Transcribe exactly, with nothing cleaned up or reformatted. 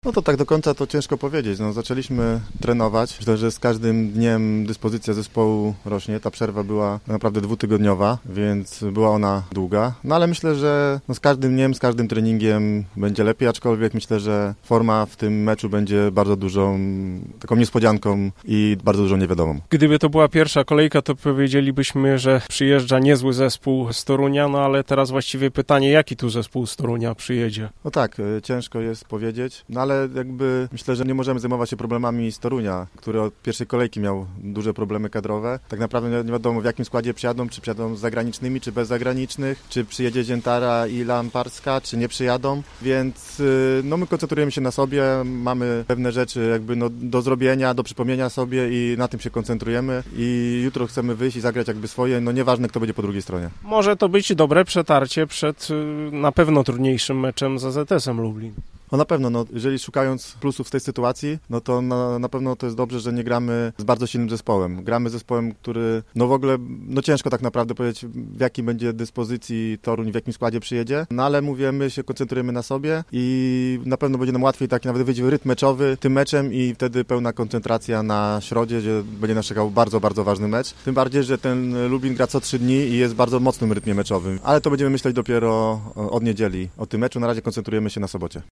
No to tak do końca to ciężko powiedzieć. No, zaczęliśmy trenować. Myślę, że z każdym dniem dyspozycja zespołu rośnie. Ta przerwa była naprawdę dwutygodniowa, więc była ona długa. No ale myślę, że no, z każdym dniem, z każdym treningiem będzie lepiej, aczkolwiek myślę, że forma w tym meczu będzie bardzo dużą taką niespodzianką i bardzo dużą niewiadomą. Gdyby to była pierwsza kolejka, to powiedzielibyśmy, że przyjeżdża niezły zespół z Torunia, no ale teraz właściwie pytanie, jaki tu zespół z Torunia przyjedzie? No tak, ciężko jest powiedzieć, no ale jakby myślę, że nie możemy zajmować się problemami z Torunia, który od pierwszej kolejki miał duże problemy kadrowe. Tak naprawdę nie, nie wiadomo, w jakim składzie przyjadą, czy przyjadą z zagranicznymi, czy bez zagranicznych, czy przyjedzie Ziętara i Lamparska, czy nie przyjadą, więc no my koncentrujemy się na sobie, mamy pewne rzeczy jakby no, do zrobienia, do przypomnienia sobie i na tym się koncentrujemy i jutro chcemy wyjść i zagrać jakby swoje, no nieważne kto będzie po drugiej stronie. Może to być dobre przetarcie przed na pewno trudniejszym meczem z A Z S-em Lublin. No na pewno, no, jeżeli szukając plusów z tej sytuacji, no to na, na pewno to jest dobrze, że nie gramy z bardzo silnym zespołem. Gramy z zespołem, który no w ogóle, no ciężko tak naprawdę powiedzieć, w jakiej będzie dyspozycji Toruń, w jakim składzie przyjedzie, no ale mówię, my się koncentrujemy na sobie i na pewno będzie nam łatwiej tak nawet wyjść w rytm meczowy tym meczem i wtedy pełna koncentracja na środzie, gdzie będzie nas czekał bardzo, bardzo ważny mecz. Tym bardziej, że ten Lublin gra co trzy dni i jest w bardzo mocnym rytmie meczowym, ale to będziemy myśleć dopiero od niedzieli o tym meczu. Na razie koncentrujemy się na sobocie.